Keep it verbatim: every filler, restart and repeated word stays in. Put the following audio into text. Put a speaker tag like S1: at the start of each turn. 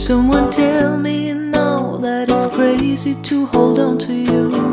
S1: Someone tell me now that it's crazy to hold on to you.